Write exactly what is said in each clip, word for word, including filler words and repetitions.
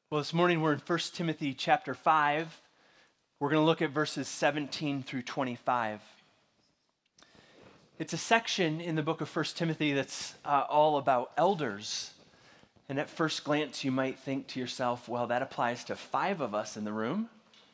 Well, this morning we're in First Timothy chapter five. We're going to look at verses seventeen through twenty-five. It's a section in the book of First Timothy that's uh, all about elders. And at first glance, you might think to yourself, well, that applies to five of us in the room.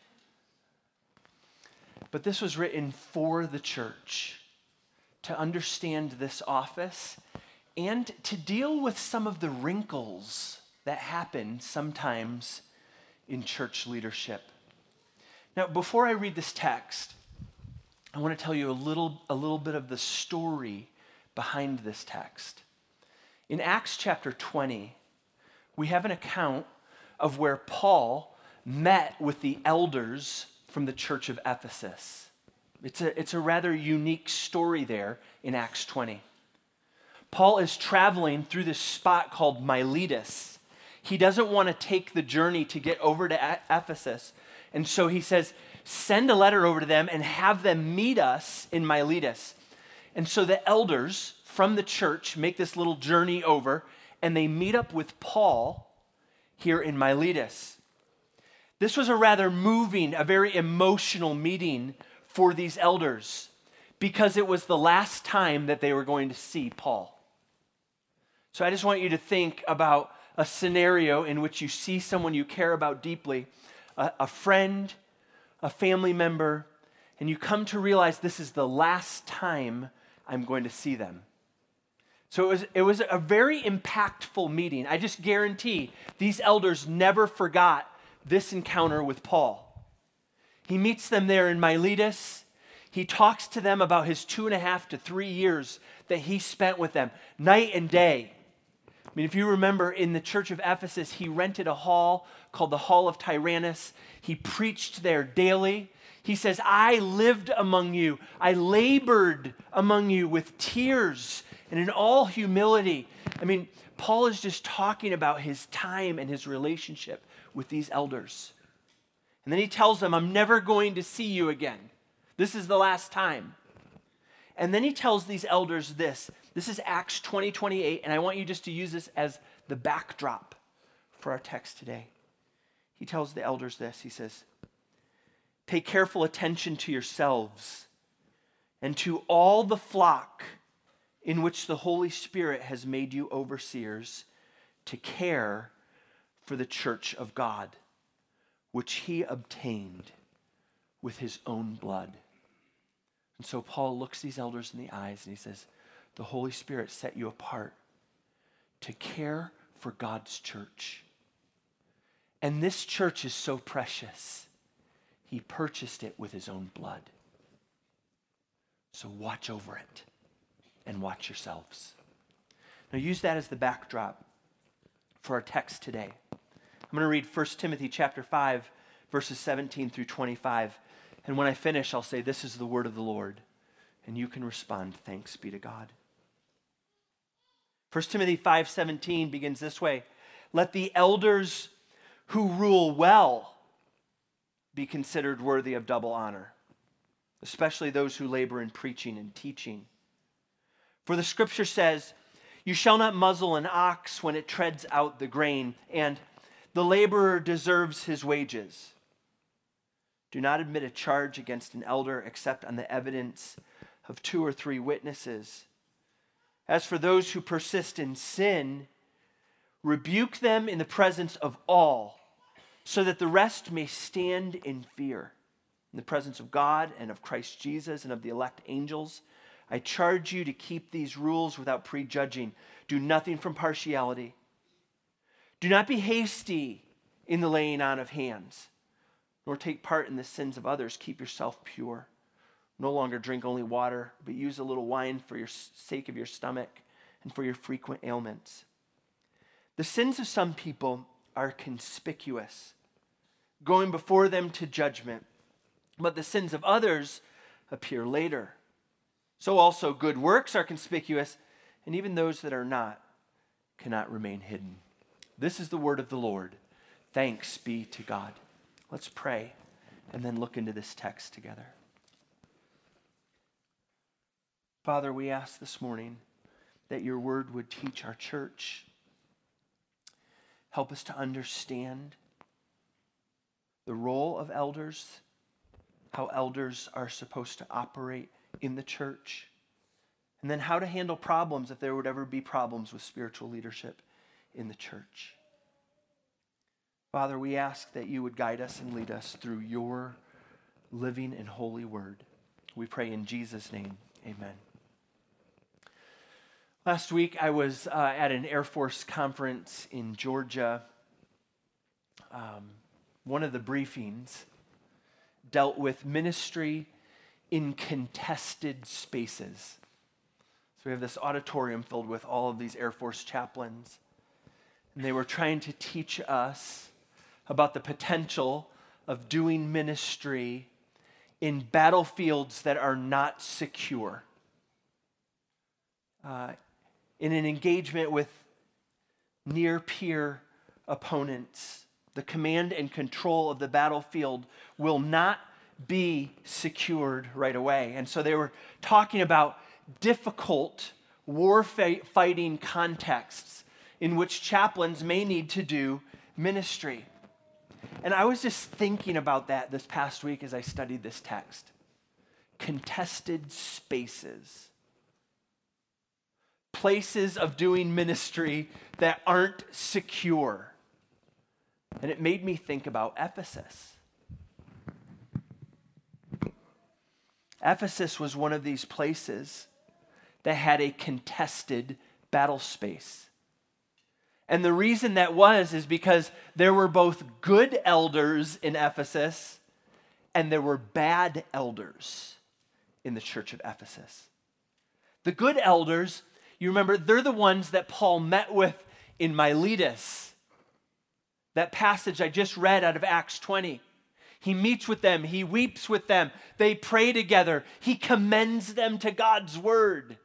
But this was written for the church to understand this office and to deal with some of the wrinkles that happen sometimes in church leadership. Now, before I read this text, I want to tell you a little, a little bit of the story behind this text. In Acts chapter twenty, we have an account of where Paul met with the elders from the church of Ephesus. It's a, it's a rather unique story there in Acts twenty. Paul is traveling through this spot called Miletus. He doesn't want to take the journey to get over to Ephesus. And so he says, send a letter over to them and have them meet us in Miletus. And so the elders from the church make this little journey over, and they meet up with Paul here in Miletus. This was a rather moving, a very emotional meeting for these elders because it was the last time that they were going to see Paul. So I just want you to think about a scenario in which you see someone you care about deeply, a, a friend, a family member, and you come to realize this is the last time I'm going to see them. So it was, it was a very impactful meeting. I just guarantee these elders never forgot this encounter with Paul. He meets them there in Miletus. He talks to them about his two and a half to three years that he spent with them, night and day. I mean, if you remember in the church of Ephesus, he rented a hall called the Hall of Tyrannus. He preached there daily. He says, I lived among you. I labored among you with tears and in all humility. I mean, Paul is just talking about his time and his relationship with these elders. And then he tells them, I'm never going to see you again. This is the last time. And then he tells these elders this. This is Acts twenty, twenty-eight, and I want you just to use this as the backdrop for our text today. He tells the elders this. He says, pay careful attention to yourselves and to all the flock in which the Holy Spirit has made you overseers to care for the church of God, which he obtained with his own blood. And so Paul looks these elders in the eyes and he says, the Holy Spirit set you apart to care for God's church. And this church is so precious. He purchased it with his own blood. So watch over it and watch yourselves. Now use that as the backdrop for our text today. I'm going to read First Timothy chapter five, verses seventeen through twenty-five. And when I finish, I'll say, this is the word of the Lord. And you can respond, thanks be to God. First Timothy five seventeen begins this way. Let the elders who rule well be considered worthy of double honor, especially those who labor in preaching and teaching. For the scripture says, you shall not muzzle an ox when it treads out the grain, and the laborer deserves his wages. Do not admit a charge against an elder except on the evidence of two or three witnesses. As for those who persist in sin, rebuke them in the presence of all, so that the rest may stand in fear. In the presence of God and of Christ Jesus and of the elect angels, I charge you to keep these rules without prejudging. Do nothing from partiality. Do not be hasty in the laying on of hands, nor take part in the sins of others. Keep yourself pure. No longer drink only water, but use a little wine for your sake of your stomach and for your frequent ailments. The sins of some people are conspicuous, going before them to judgment, but the sins of others appear later. So also good works are conspicuous, and even those that are not cannot remain hidden. This is the word of the Lord. Thanks be to God. Let's pray and then look into this text together. Father, we ask this morning that your word would teach our church. Help us to understand the role of elders, how elders are supposed to operate in the church, and then how to handle problems if there would ever be problems with spiritual leadership in the church. Father, we ask that you would guide us and lead us through your living and holy word. We pray in Jesus' name, amen. Last week, I was uh, at an Air Force conference in Georgia. Um, one of the briefings dealt with ministry in contested spaces. So we have this auditorium filled with all of these Air Force chaplains, and they were trying to teach us about the potential of doing ministry in battlefields that are not secure. Uh, in an engagement with near-peer opponents, the command and control of the battlefield will not be secured right away. And so they were talking about difficult war-fighting contexts in which chaplains may need to do ministry. And I was just thinking about that this past week as I studied this text. Contested spaces. Places of doing ministry that aren't secure. And it made me think about Ephesus. Ephesus was one of these places that had a contested battle space. And the reason that was is because there were both good elders in Ephesus and there were bad elders in the church of Ephesus. The good elders, you remember, they're the ones that Paul met with in Miletus. That passage I just read out of Acts twenty. He meets with them. He weeps with them. They pray together. He commends them to God's word.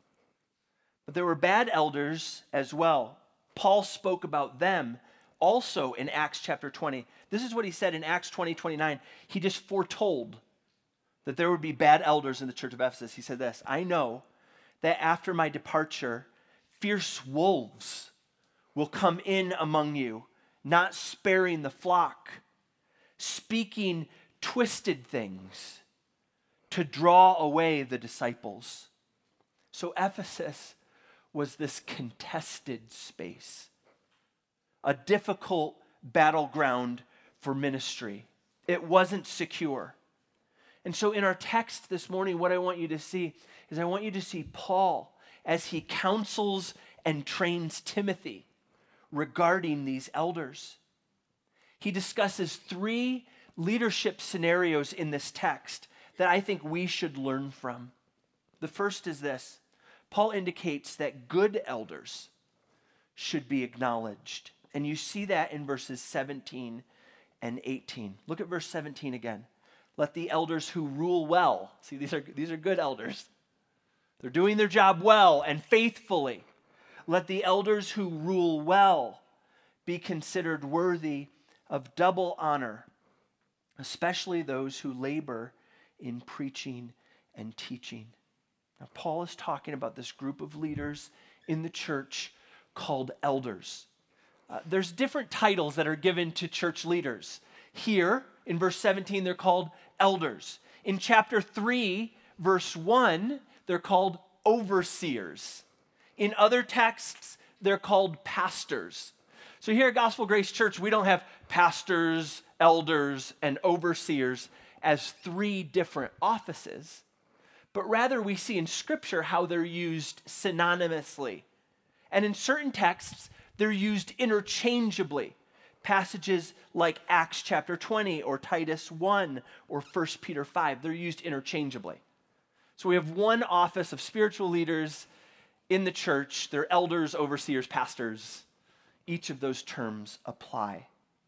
But there were bad elders as well. Paul spoke about them also in Acts chapter twenty. This is what he said in Acts twenty, twenty-nine. He just foretold that there would be bad elders in the church of Ephesus. He said this, I know that after my departure, fierce wolves will come in among you, not sparing the flock, speaking twisted things to draw away the disciples. So Ephesus was this contested space, a difficult battleground for ministry. It wasn't secure. And so in our text this morning, what I want you to see is I want you to see Paul as he counsels and trains Timothy regarding these elders. He discusses three leadership scenarios in this text that I think we should learn from. The first is this. Paul indicates that good elders should be acknowledged. And you see that in verses seventeen and eighteen. Look at verse seventeen again. Let the elders who rule well, see, these are, these are good elders. They're doing their job well and faithfully. Let the elders who rule well be considered worthy of double honor, especially those who labor in preaching and teaching. Now, Paul is talking about this group of leaders in the church called elders. Uh, there's different titles that are given to church leaders. Here, in verse seventeen, they're called elders. In chapter three, verse one, they're called overseers. In other texts, they're called pastors. So here at Gospel Grace Church, we don't have pastors, elders, and overseers as three different offices. But rather we see in Scripture how they're used synonymously. And in certain texts, they're used interchangeably. Passages like Acts chapter twenty or Titus one or First Peter five, they're used interchangeably. So we have one office of spiritual leaders in the church. They're elders, overseers, pastors. Each of those terms apply.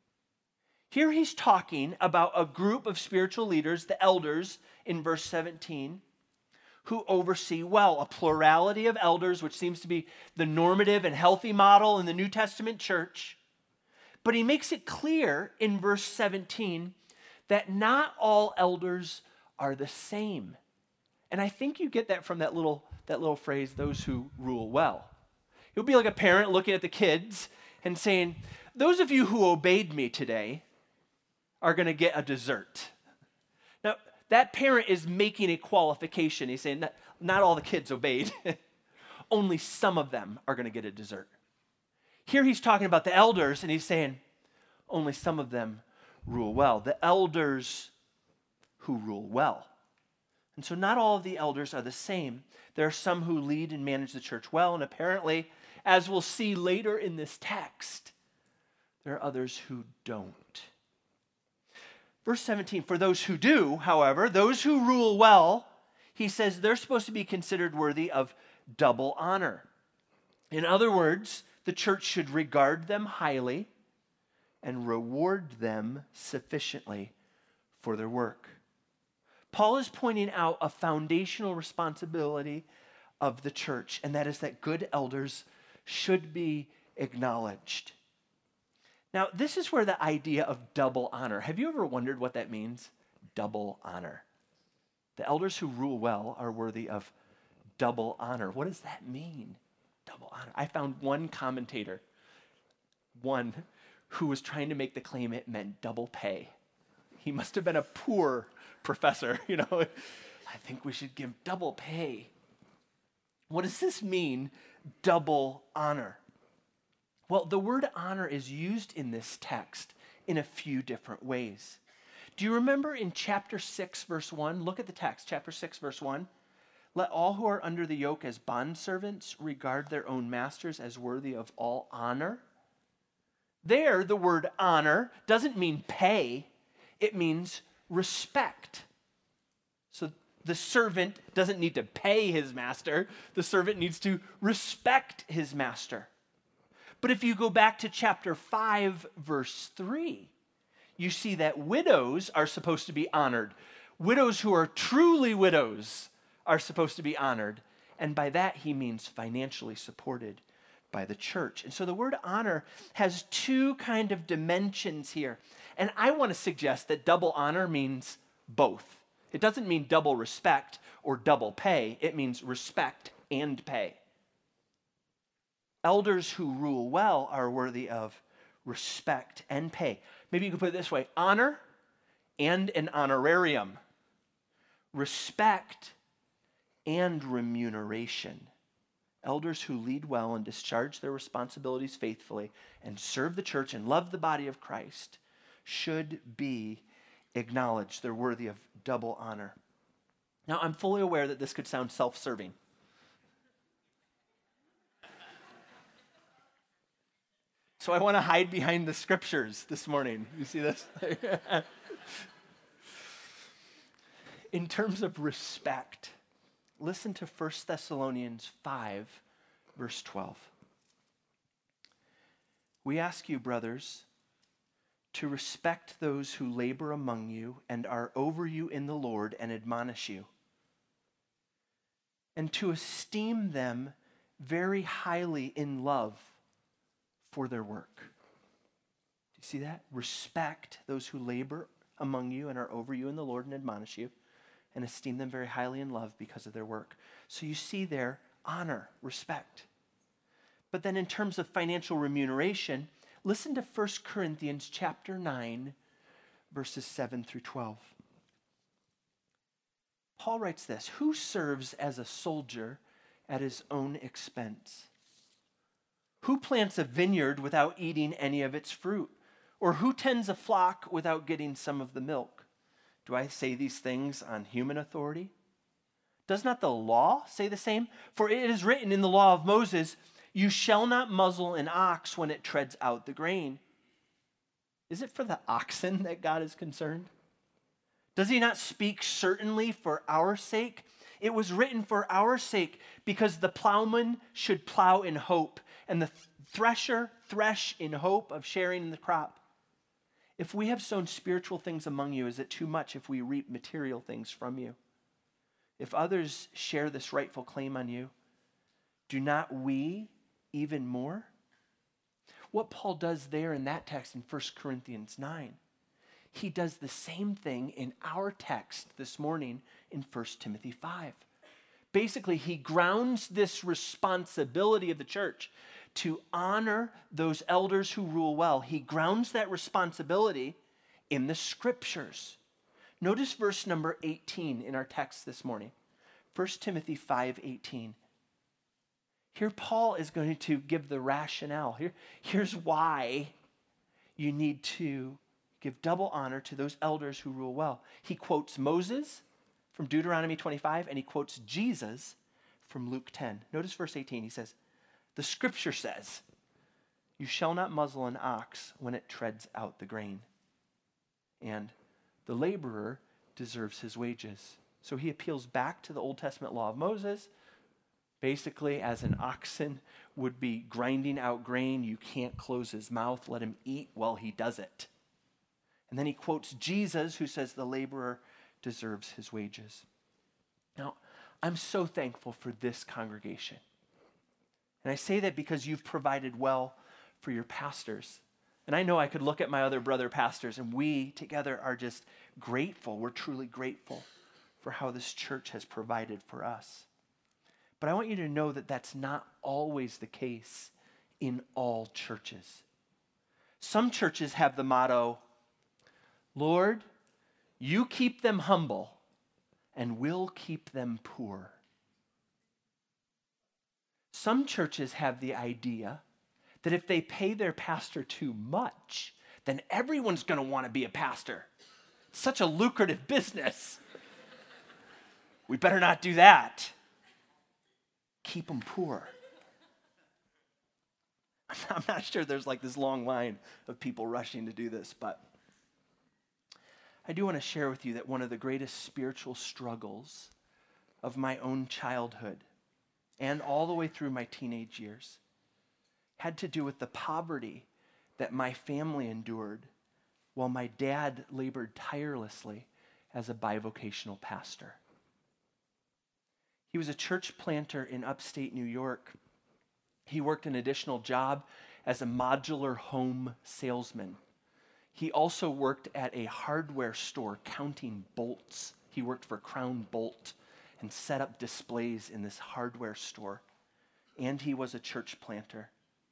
Here he's talking about a group of spiritual leaders, the elders, in verse seventeen, who oversee well, a plurality of elders, which seems to be the normative and healthy model in the New Testament church. But he makes it clear in verse seventeen that not all elders are the same. And I think you get that from that little, that little phrase, those who rule well. It would be like a parent looking at the kids and saying, those of you who obeyed me today, are going to get a dessert. Now, that parent is making a qualification. He's saying that not all the kids obeyed. Only some of them are going to get a dessert. Here he's talking about the elders, and he's saying only some of them rule well. The elders who rule well. And so not all of the elders are the same. There are some who lead and manage the church well, and apparently, as we'll see later in this text, there are others who don't. Verse seventeen, for those who do, however, those who rule well, he says they're supposed to be considered worthy of double honor. In other words, the church should regard them highly and reward them sufficiently for their work. Paul is pointing out a foundational responsibility of the church, and that is that good elders should be acknowledged. Now, this is where the idea of double honor, have you ever wondered what that means? Double honor. The elders who rule well are worthy of double honor. What does that mean? Double honor. I found one commentator, one who was trying to make the claim it meant double pay. He must have been a poor professor, you know. I think we should give double pay. What does this mean, double honor? Well, the word honor is used in this text in a few different ways. Do you remember in chapter six, verse one? Look at the text, chapter six, verse one. Let all who are under the yoke as bondservants regard their own masters as worthy of all honor. There, the word honor doesn't mean pay. It means respect. So the servant doesn't need to pay his master. The servant needs to respect his master. But if you go back to chapter five, verse three, you see that widows are supposed to be honored. Widows who are truly widows are supposed to be honored. And by that, he means financially supported by the church. And so the word honor has two kind of dimensions here. And I want to suggest that double honor means both. It doesn't mean double respect or double pay. It means respect and pay. Elders who rule well are worthy of respect and pay. Maybe you could put it this way: honor and an honorarium. Respect and remuneration. Elders who lead well and discharge their responsibilities faithfully and serve the church and love the body of Christ should be acknowledged. They're worthy of double honor. Now, I'm fully aware that this could sound self-serving. So I want to hide behind the scriptures this morning. You see this? In terms of respect, listen to First Thessalonians five, verse twelve. We ask you, brothers, to respect those who labor among you and are over you in the Lord and admonish you, and to esteem them very highly in love for their work. Do you see that? Respect those who labor among you and are over you in the Lord and admonish you, and esteem them very highly in love because of their work. So you see there, honor, respect. But then in terms of financial remuneration, listen to First Corinthians chapter nine, verses seven through twelve. Paul writes this: who serves as a soldier at his own expense? Who plants a vineyard without eating any of its fruit? Or who tends a flock without getting some of the milk? Do I say these things on human authority? Does not the law say the same? For it is written in the law of Moses, you shall not muzzle an ox when it treads out the grain. Is it for the oxen that God is concerned? Does he not speak certainly for our sake? It was written for our sake, because the plowman should plow in hope, and the thresher thresh in hope of sharing in the crop. If we have sown spiritual things among you, is it too much if we reap material things from you? If others share this rightful claim on you, do not we even more? What Paul does there in that text in First Corinthians nine, he does the same thing in our text this morning in First Timothy five. Basically, he grounds this responsibility of the church to honor those elders who rule well. He grounds that responsibility in the scriptures. Notice verse number eighteen in our text this morning. First Timothy five eighteen. Here Paul is going to give the rationale. Here, here's why you need to give double honor to those elders who rule well. He quotes Moses from Deuteronomy twenty-five, and he quotes Jesus from Luke ten. Notice verse eighteen. He says, the scripture says, you shall not muzzle an ox when it treads out the grain. And the laborer deserves his wages. So he appeals back to the Old Testament law of Moses. Basically, as an oxen would be grinding out grain, you can't close his mouth, let him eat while he does it. And then he quotes Jesus, who says the laborer deserves his wages. Now, I'm so thankful for this congregation. And I say that because you've provided well for your pastors. And I know I could look at my other brother pastors, and we together are just grateful. We're truly grateful for how this church has provided for us. But I want you to know that that's not always the case in all churches. Some churches have the motto, Lord, you keep them humble, and we'll keep them poor. Some churches have the idea that if they pay their pastor too much, then everyone's going to want to be a pastor. It's such a lucrative business. We better not do that. Keep them poor. I'm not sure there's like this long line of people rushing to do this, but I do want to share with you that one of the greatest spiritual struggles of my own childhood and all the way through my teenage years had to do with the poverty that my family endured while my dad labored tirelessly as a bivocational pastor. He was a church planter in upstate New York. He worked an additional job as a modular home salesman. He also worked at a hardware store counting bolts. He worked for Crown Bolt and set up displays in this hardware store. And he was a church planter.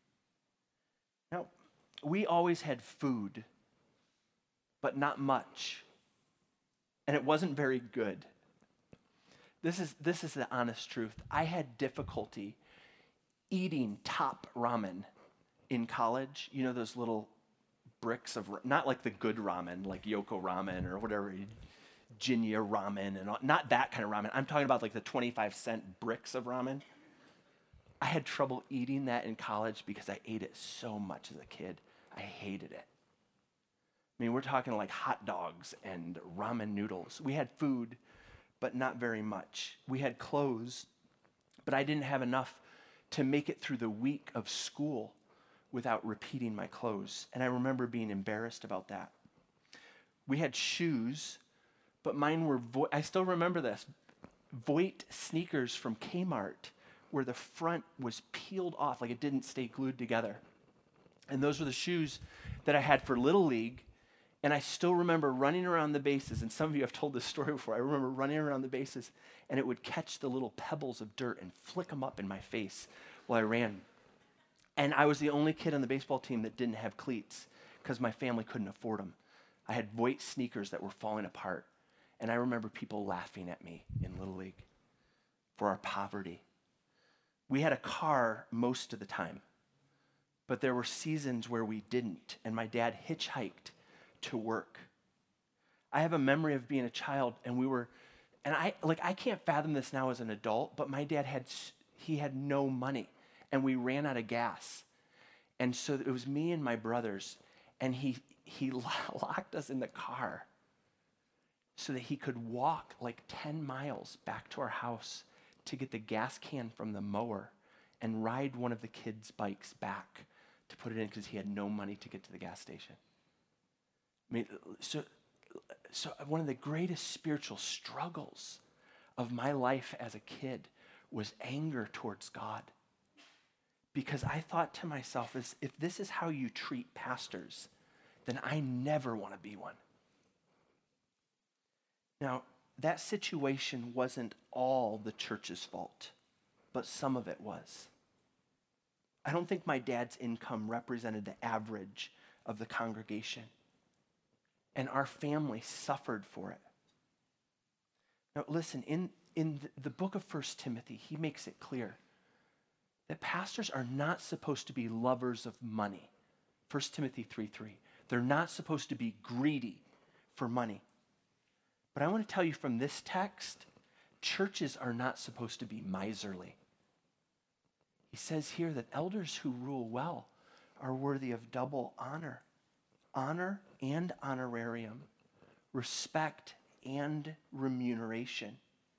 Now, we always had food, but not much. And it wasn't very good. This is, this is the honest truth. I had difficulty eating top ramen in college. You know those little bricks of, not like the good ramen, like Yoko ramen or whatever, Jinya ramen, and all, not that kind of ramen. I'm talking about like the twenty-five cent bricks of ramen. I had trouble eating that in college because I ate it so much as a kid. I hated it. I mean, we're talking like hot dogs and ramen noodles. We had food, but not very much. We had clothes, but I didn't have enough to make it through the week of school without repeating my clothes. And I remember being embarrassed about that. We had shoes, but mine were, Vo- I still remember this, Voigt sneakers from Kmart, where the front was peeled off, like it didn't stay glued together. And those were the shoes that I had for Little League. And I still remember running around the bases, and some of you have told this story before. I remember running around the bases, and it would catch the little pebbles of dirt and flick them up in my face while I ran. And I was the only kid on the baseball team that didn't have cleats because my family couldn't afford them. I had Voigt sneakers that were falling apart. And I remember people laughing at me in Little League for our poverty. We had a car most of the time, but there were seasons where we didn't, and my dad hitchhiked to work. I have a memory of being a child, and we were, and I like I can't fathom this now as an adult, but my dad had he had no money, and we ran out of gas, and so it was me and my brothers, and he he locked us in the car so that he could walk like ten miles back to our house to get the gas can from the mower and ride one of the kids' bikes back to put it in because he had no money to get to the gas station. I mean, so, so one of the greatest spiritual struggles of my life as a kid was anger towards God. Because I thought to myself, is if this is how you treat pastors, then I never want to be one. Now, that situation wasn't all the church's fault, but some of it was. I don't think my dad's income represented the average of the congregation. and our family suffered for it. Now listen, in, in the book of First Timothy, he makes it clear that pastors are not supposed to be lovers of money. First Timothy three three. They're not supposed to be greedy for money. But I want to tell you from this text, churches are not supposed to be miserly. He says here that elders who rule well are worthy of double honor. Honor and honorarium. Respect and remuneration.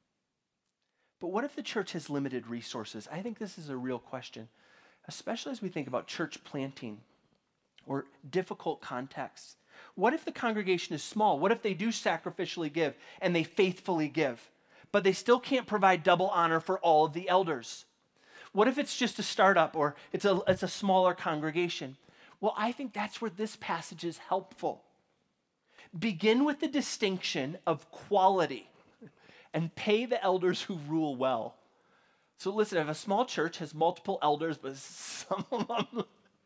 But what if the church has limited resources? I think this is a real question, especially as we think about church planting or difficult contexts. What if the congregation is small? What if they do sacrificially give and they faithfully give, but they still can't provide double honor for all of the elders? What if it's just a startup or it's a, it's a smaller congregation? Well, I think that's where this passage is helpful. Begin with the distinction of quality and pay the elders who rule well. So listen, if a small church has multiple elders, but some of them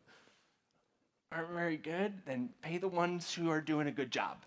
aren't very good, then pay the ones who are doing a good job.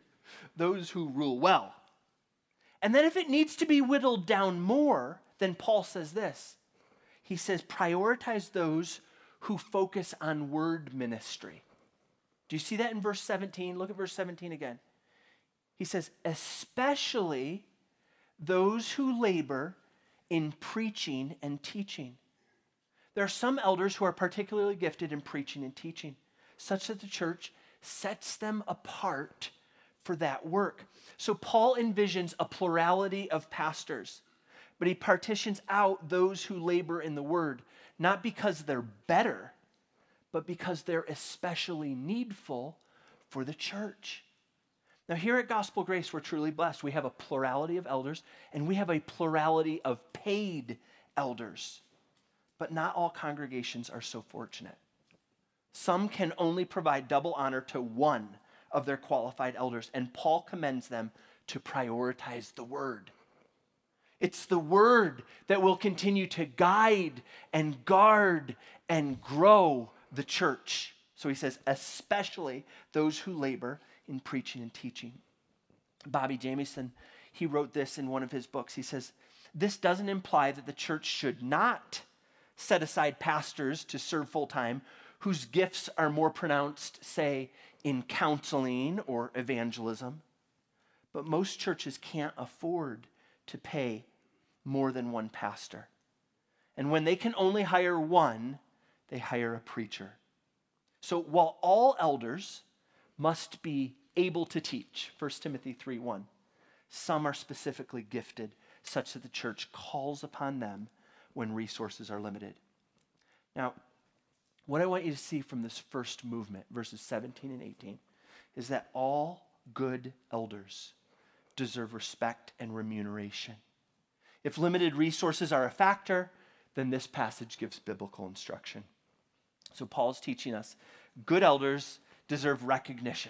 Those who rule well. And then if it needs to be whittled down more, then Paul says this. He says, prioritize those who focus on word ministry. Do you see that in verse seventeen? Look at verse seventeen again. He says, especially those who labor in preaching and teaching. There are some elders who are particularly gifted in preaching and teaching, such that the church sets them apart for that work. So Paul envisions a plurality of pastors, but he partitions out those who labor in the word, not because they're better, but because they're especially needful for the church. Now here at Gospel Grace, we're truly blessed. We have a plurality of elders, and we have a plurality of paid elders. But not all congregations are so fortunate. Some can only provide double honor to one of their qualified elders, and Paul commends them to prioritize the word. It's the word that will continue to guide and guard and grow the church. So he says, especially those who labor in preaching and teaching. Bobby Jamieson, he wrote this in one of his books. He says, this doesn't imply that the church should not set aside pastors to serve full-time whose gifts are more pronounced, say, in counseling or evangelism. But most churches can't afford to pay more than one pastor. And when they can only hire one, they hire a preacher. So while all elders must be able to teach, First Timothy three one, some are specifically gifted such that the church calls upon them when resources are limited. Now, what I want you to see from this first movement, verses seventeen and eighteen, is that all good elders deserve respect and remuneration. If limited resources are a factor, then this passage gives biblical instruction. So Paul's teaching us good elders deserve recognition.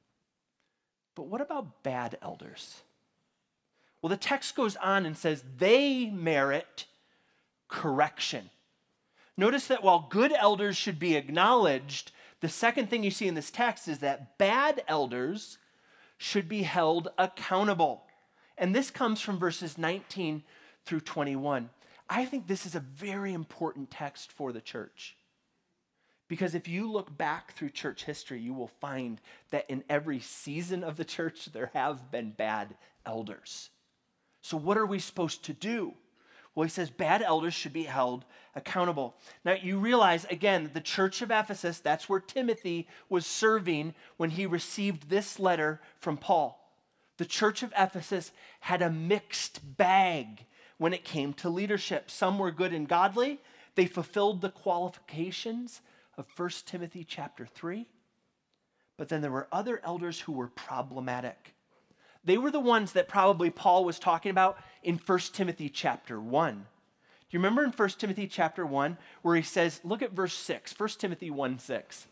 But what about bad elders? Well, the text goes on and says they merit correction. Notice that while good elders should be acknowledged, the second thing you see in this text is that bad elders should be held accountable. And this comes from verses nineteen through twenty-one. I think this is a very important text for the church. Because if you look back through church history, you will find that in every season of the church, there have been bad elders. So what are we supposed to do? Well, he says bad elders should be held accountable. Now, you realize, again, that the church of Ephesus, that's where Timothy was serving when he received this letter from Paul. The church of Ephesus had a mixed bag when it came to leadership. Some were good and godly. They fulfilled the qualifications of First Timothy chapter three. But then there were other elders who were problematic. They were the ones that probably Paul was talking about in First Timothy chapter one. Do you remember in First Timothy chapter one where he says, look at verse six, First Timothy one six.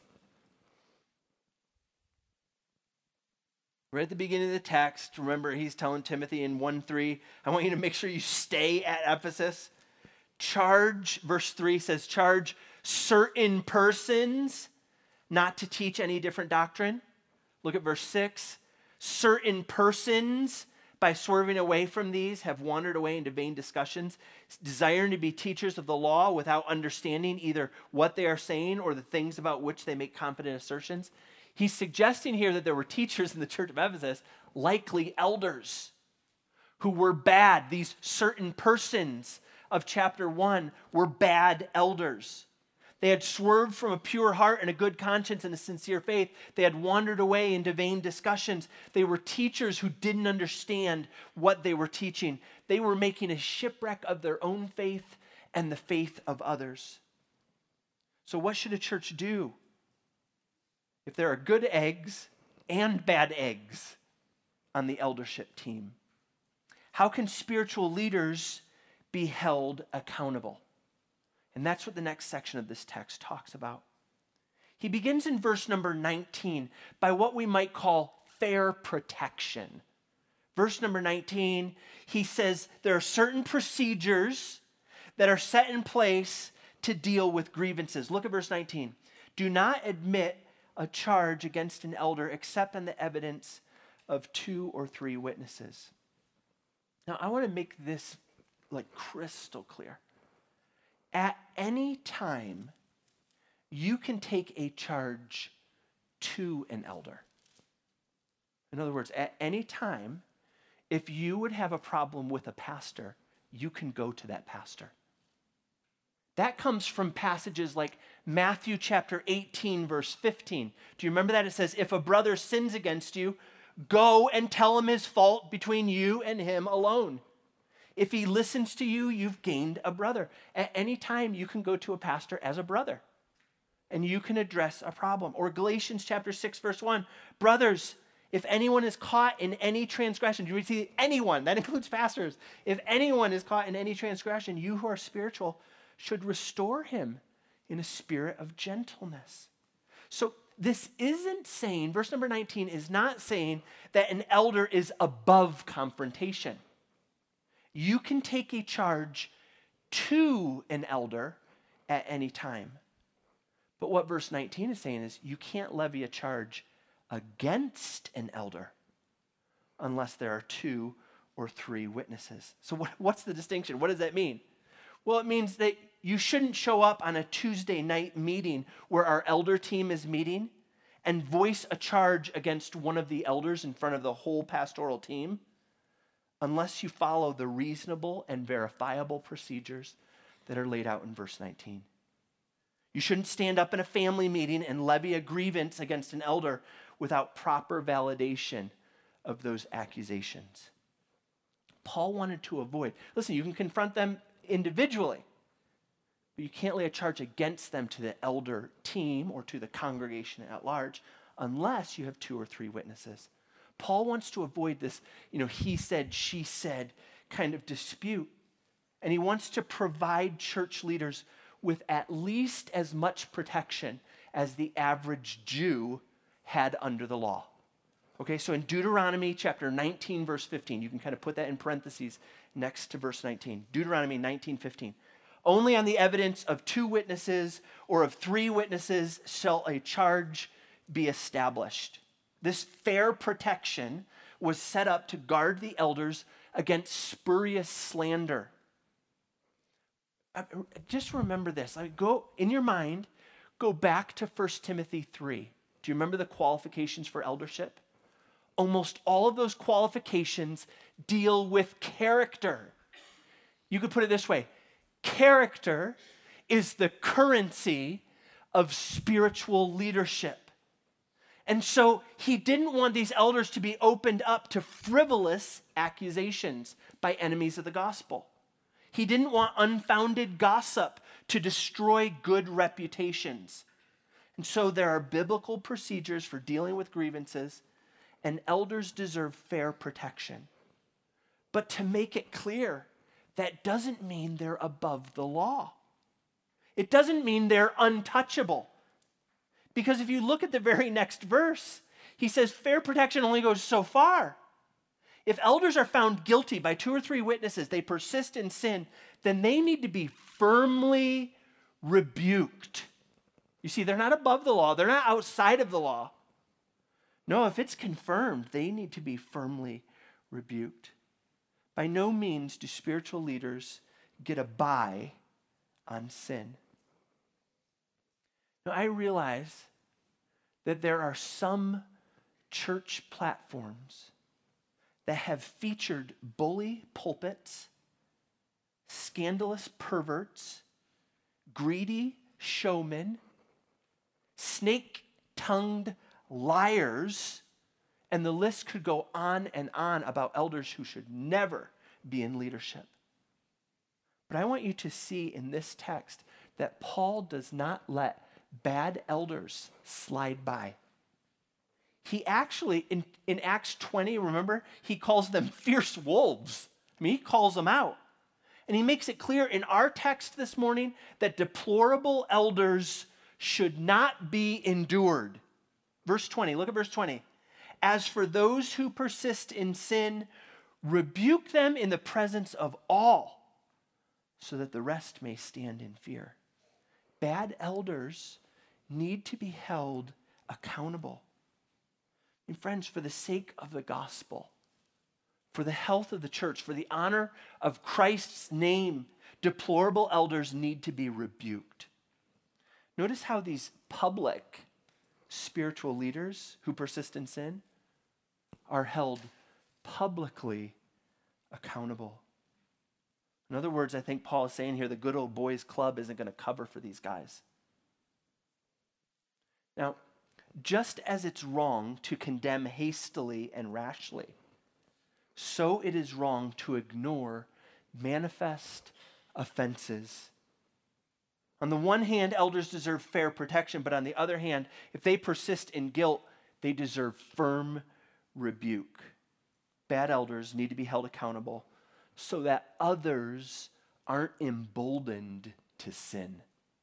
Right at the beginning of the text, remember he's telling Timothy in one three, I want you to make sure you stay at Ephesus. Charge, verse three says, charge certain persons not to teach any different doctrine. Look at verse six. Certain persons, by swerving away from these, have wandered away into vain discussions, desiring to be teachers of the law without understanding either what they are saying or the things about which they make confident assertions. He's suggesting here that there were teachers in the church of Ephesus, likely elders, who were bad. These certain persons of chapter one were bad elders. They had swerved from a pure heart and a good conscience and a sincere faith. They had wandered away into vain discussions. They were teachers who didn't understand what they were teaching. They were making a shipwreck of their own faith and the faith of others. So what should a church do if there are good eggs and bad eggs on the eldership team? How can spiritual leaders be held accountable? And that's what the next section of this text talks about. He begins in verse number nineteen by what we might call fair protection. Verse number nineteen, he says there are certain procedures that are set in place to deal with grievances. Look at verse nineteen. Do not admit a charge against an elder except on the evidence of two or three witnesses. Now, I want to make this like crystal clear. At any time, you can take a charge to an elder. In other words, at any time, if you would have a problem with a pastor, you can go to that pastor. That comes from passages like Matthew chapter eighteen, verse fifteen. Do you remember that? It says, if a brother sins against you, go and tell him his fault between you and him alone. If he listens to you, you've gained a brother. At any time, you can go to a pastor as a brother, and you can address a problem. Or Galatians chapter six, verse one, brothers, if anyone is caught in any transgression, do you see anyone? That includes pastors. If anyone is caught in any transgression, you who are spiritual should restore him in a spirit of gentleness. So this isn't saying, verse number nineteen is not saying that an elder is above confrontation. You can take a charge to an elder at any time. But what verse nineteen is saying is you can't levy a charge against an elder unless there are two or three witnesses. So what, what's the distinction? What does that mean? Well, it means that you shouldn't show up on a Tuesday night meeting where our elder team is meeting and voice a charge against one of the elders in front of the whole pastoral team unless you follow the reasonable and verifiable procedures that are laid out in verse nineteen. You shouldn't stand up in a family meeting and levy a grievance against an elder without proper validation of those accusations. Paul wanted to avoid, listen, you can confront them individually, but you can't lay a charge against them to the elder team or to the congregation at large unless you have two or three witnesses. Paul wants to avoid this, you know, he said, she said kind of dispute. And he wants to provide church leaders with at least as much protection as the average Jew had under the law. Okay, so in Deuteronomy chapter nineteen, verse fifteen, you can kind of put that in parentheses next to verse nineteen. Deuteronomy nineteen fifteen. Only on the evidence of two witnesses or of three witnesses shall a charge be established. This fair protection was set up to guard the elders against spurious slander. Just remember this. I go in your mind, go back to First Timothy three. Do you remember the qualifications for eldership? Almost all of those qualifications deal with character. You could put it this way. Character is the currency of spiritual leadership. And so he didn't want these elders to be opened up to frivolous accusations by enemies of the gospel. He didn't want unfounded gossip to destroy good reputations. And so there are biblical procedures for dealing with grievances, and elders deserve fair protection. But to make it clear, that doesn't mean they're above the law. It doesn't mean they're untouchable. Because if you look at the very next verse, he says fair protection only goes so far. If elders are found guilty by two or three witnesses, they persist in sin, then they need to be firmly rebuked. You see, they're not above the law. They're not outside of the law. No, if it's confirmed, they need to be firmly rebuked. By no means do spiritual leaders get a buy on sin. Now, I realize that there are some church platforms that have featured bully pulpits, scandalous perverts, greedy showmen, snake-tongued liars, and the list could go on and on about elders who should never be in leadership. But I want you to see in this text that Paul does not let bad elders slide by. He actually, in, in Acts twenty, remember, he calls them fierce wolves. I mean, he calls them out. And he makes it clear in our text this morning that deplorable elders should not be endured. Verse twenty, look at verse twenty. As for those who persist in sin, rebuke them in the presence of all, so that the rest may stand in fear. Bad elders need to be held accountable. And friends, for the sake of the gospel, for the health of the church, for the honor of Christ's name, deplorable elders need to be rebuked. Notice how these public spiritual leaders who persist in sin are held publicly accountable. In other words, I think Paul is saying here the good old boys club isn't going to cover for these guys. Now, just as it's wrong to condemn hastily and rashly, so it is wrong to ignore manifest offenses. On the one hand, elders deserve fair protection, but on the other hand, if they persist in guilt, they deserve firm rebuke. Bad elders need to be held accountable so that others aren't emboldened to sin.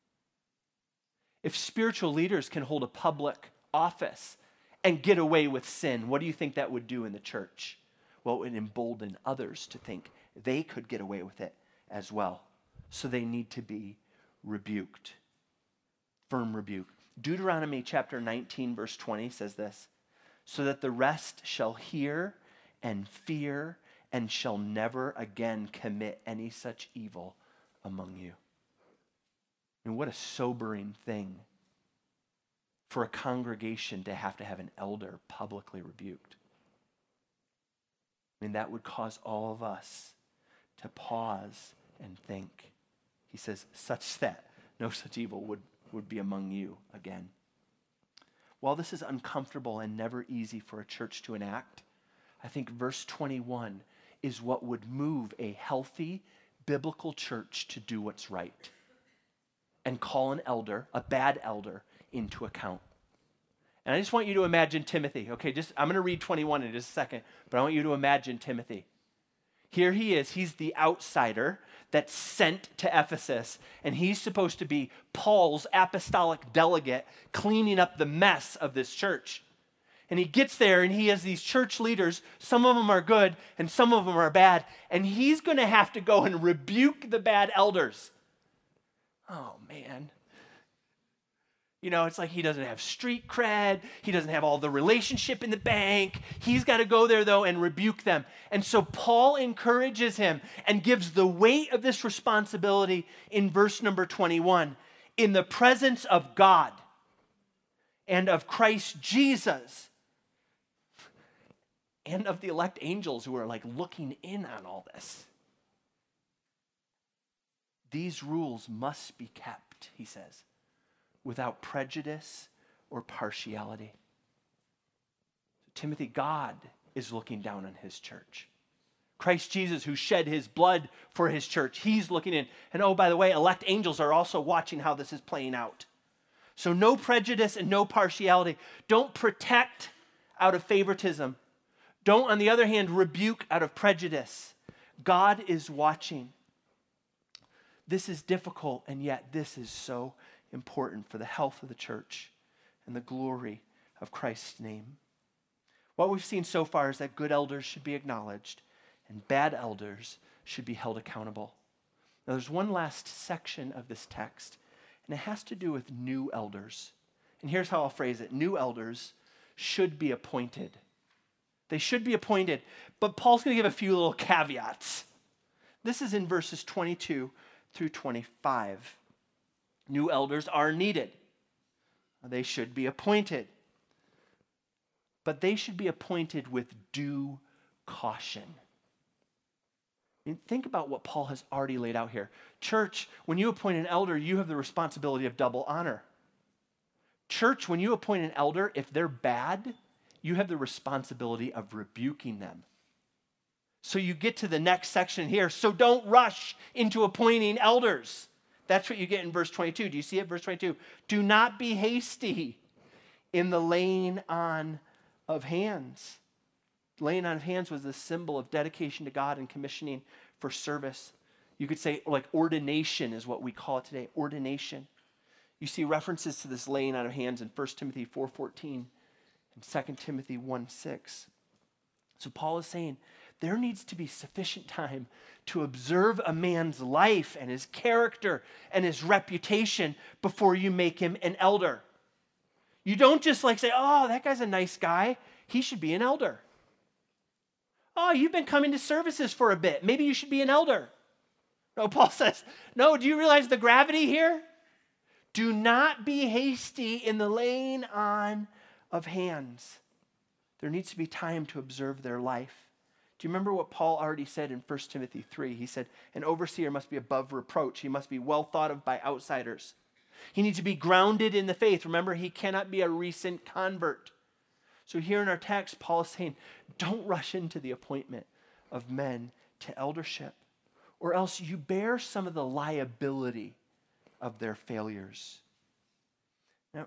If spiritual leaders can hold a public office and get away with sin, what do you think that would do in the church? Well, it would embolden others to think they could get away with it as well. So they need to be rebuked. Firm rebuke. Deuteronomy chapter nineteen, verse twenty says this, so that the rest shall hear and fear and shall never again commit any such evil among you. And what a sobering thing for a congregation to have to have an elder publicly rebuked. I mean, that would cause all of us to pause and think. He says, such that no such evil would, would be among you again. While this is uncomfortable and never easy for a church to enact, I think verse twenty-one is what would move a healthy biblical church to do what's right and call an elder, a bad elder, into account. And I just want you to imagine Timothy. Okay, just I'm going to read twenty-one in just a second, but I want you to imagine Timothy. Here he is. He's the outsider that's sent to Ephesus, and he's supposed to be Paul's apostolic delegate cleaning up the mess of this church. And he gets there, and he has these church leaders. Some of them are good, and some of them are bad. And he's going to have to go and rebuke the bad elders. Oh, man. You know, it's like he doesn't have street cred. He doesn't have all the relationship in the bank. He's got to go there, though, and rebuke them. And so Paul encourages him and gives the weight of this responsibility in verse number twenty-one. In the presence of God and of Christ Jesus and of the elect angels who are like looking in on all this. These rules must be kept, he says, without prejudice or partiality. Timothy, God is looking down on his church. Christ Jesus, who shed his blood for his church, he's looking in. And oh, by the way, elect angels are also watching how this is playing out. So no prejudice and no partiality. Don't protect out of favoritism. Don't, on the other hand, rebuke out of prejudice. God is watching. This is difficult, and yet this is so important for the health of the church and the glory of Christ's name. What we've seen so far is that good elders should be acknowledged and bad elders should be held accountable. Now there's one last section of this text, and it has to do with new elders. And here's how I'll phrase it. New elders should be appointed. They should be appointed. But Paul's going to give a few little caveats. This is in verses twenty-two through twenty-five. New elders are needed. They should be appointed. But they should be appointed with due caution. I mean, think about what Paul has already laid out here. Church, when you appoint an elder, you have the responsibility of double honor. Church, when you appoint an elder, if they're bad, you have the responsibility of rebuking them. So you get to the next section here. So don't rush into appointing elders. That's what you get in verse twenty-two. Do you see it? Verse twenty-two. Do not be hasty in the laying on of hands. Laying on of hands was the symbol of dedication to God and commissioning for service. You could say like ordination is what we call it today. Ordination. You see references to this laying on of hands in First Timothy four fourteen and Second Timothy one six. So Paul is saying there needs to be sufficient time to observe a man's life and his character and his reputation before you make him an elder. You don't just like say, oh, that guy's a nice guy. He should be an elder. Oh, you've been coming to services for a bit. Maybe you should be an elder. No, Paul says, no, do you realize the gravity here? Do not be hasty in the laying on of hands. There needs to be time to observe their life. Do you remember what Paul already said in First Timothy three? He said, an overseer must be above reproach. He must be well thought of by outsiders. He needs to be grounded in the faith. Remember, he cannot be a recent convert. So here in our text, Paul is saying, don't rush into the appointment of men to eldership, or else you bear some of the liability of their failures. Now,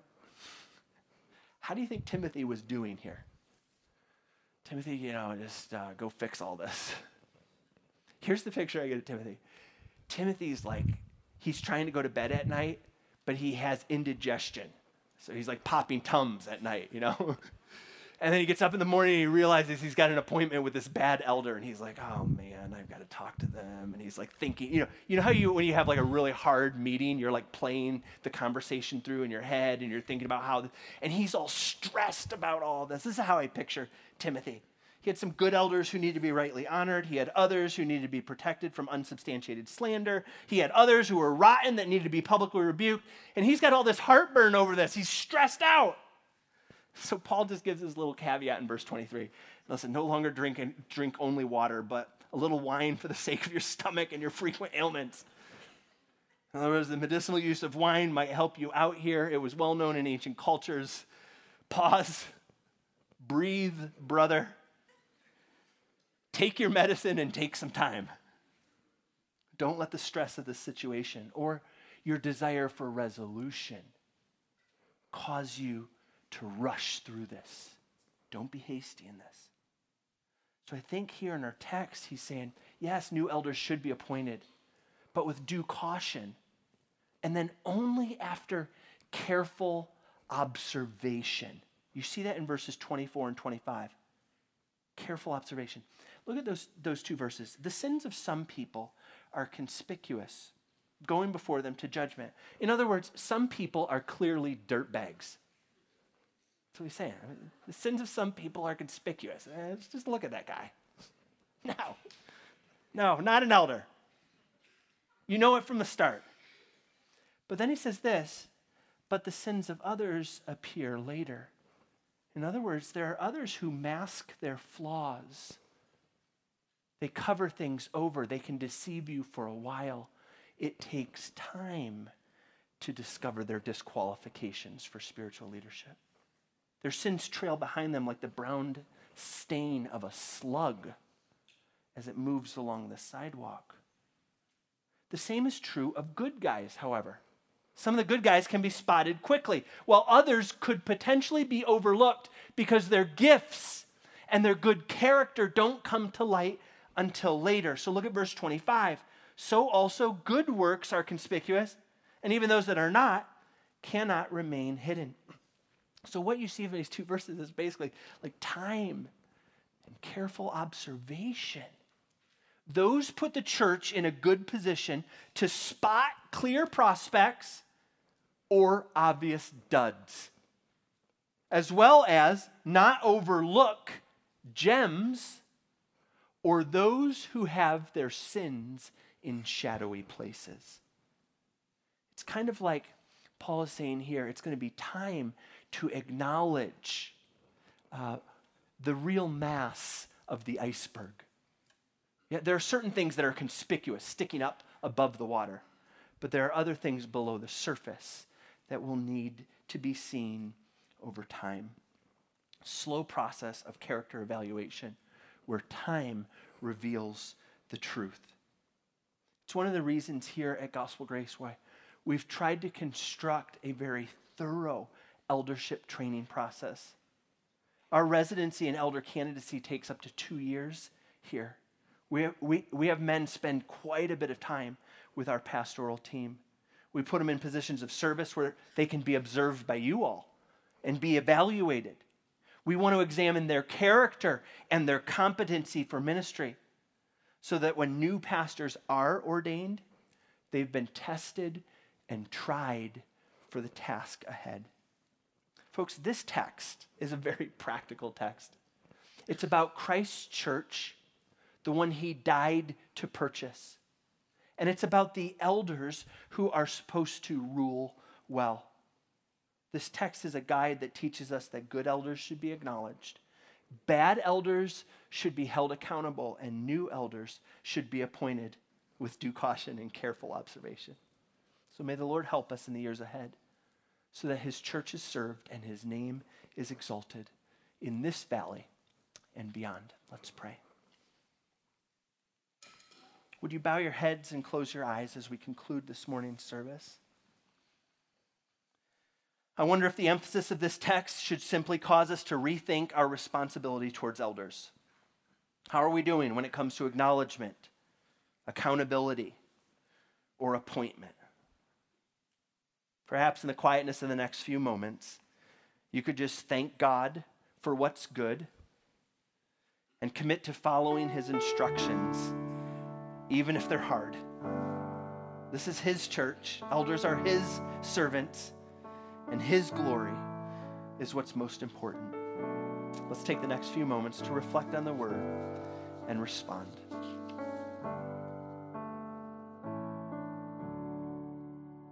how do you think Timothy was doing here? Timothy, you know, just uh, go fix all this. Here's the picture I get of Timothy. Timothy's like, he's trying to go to bed at night, but he has indigestion. So he's like popping Tums at night, you know? And then he gets up in the morning and he realizes he's got an appointment with this bad elder. And he's like, oh man, I've got to talk to them. And he's like thinking, you know, you know how you, when you have like a really hard meeting, you're like playing the conversation through in your head and you're thinking about how, and he's all stressed about all this. This is how I picture Timothy. He had some good elders who needed to be rightly honored. He had others who needed to be protected from unsubstantiated slander. He had others who were rotten that needed to be publicly rebuked. And he's got all this heartburn over this. He's stressed out. So Paul just gives this little caveat in verse twenty-three. Listen, no longer drink and drink only water, but a little wine for the sake of your stomach and your frequent ailments. In other words, the medicinal use of wine might help you out here. It was well known in ancient cultures. Pause. Breathe, brother. Take your medicine and take some time. Don't let the stress of the situation or your desire for resolution cause you to rush through this. Don't be hasty in this. So I think here in our text, he's saying, yes, new elders should be appointed, but with due caution. And then only after careful observation. You see that in verses twenty-four and twenty-five. Careful observation. Look at those, those two verses. The sins of some people are conspicuous, going before them to judgment. In other words, some people are clearly dirtbags. That's what he's saying. I mean, the sins of some people are conspicuous. Eh, let's just look at that guy. No. No, not an elder. You know it from the start. But then he says this, but the sins of others appear later. In other words, there are others who mask their flaws. They cover things over. They can deceive you for a while. It takes time to discover their disqualifications for spiritual leadership. Their sins trail behind them like the brown stain of a slug as it moves along the sidewalk. The same is true of good guys, however. Some of the good guys can be spotted quickly, while others could potentially be overlooked because their gifts and their good character don't come to light until later. So look at verse twenty-five. So also good works are conspicuous, and even those that are not cannot remain hidden. So what you see in these two verses is basically like time and careful observation. Those put the church in a good position to spot clear prospects or obvious duds. as well as not overlook gems or those who have their sins in shadowy places. It's kind of like Paul is saying here, it's going to be time to acknowledge uh, the real mass of the iceberg. Yeah, there are certain things that are conspicuous, sticking up above the water, but there are other things below the surface that will need to be seen over time. Slow process of character evaluation where time reveals the truth. It's one of the reasons here at Gospel Grace why we've tried to construct a very thorough eldership training process. Our residency and elder candidacy takes up to two years here. We have, we, we have men spend quite a bit of time with our pastoral team. We put them in positions of service where they can be observed by you all and be evaluated. We want to examine their character and their competency for ministry so that when new pastors are ordained, they've been tested and tried for the task ahead. Folks, this text is a very practical text. It's about Christ's church, the one he died to purchase. And it's about the elders who are supposed to rule well. This text is a guide that teaches us that good elders should be acknowledged, bad elders should be held accountable, and new elders should be appointed with due caution and careful observation. So may the Lord help us in the years ahead so that his church is served and his name is exalted in this valley and beyond. Let's pray. Would you bow your heads and close your eyes as we conclude this morning's service? I wonder if the emphasis of this text should simply cause us to rethink our responsibility towards elders. How are we doing when it comes to acknowledgement, accountability, or appointment? Perhaps in the quietness of the next few moments, you could just thank God for what's good and commit to following his instructions, even if they're hard. This is his church. Elders are his servants, and his glory is what's most important. Let's take the next few moments to reflect on the word and respond.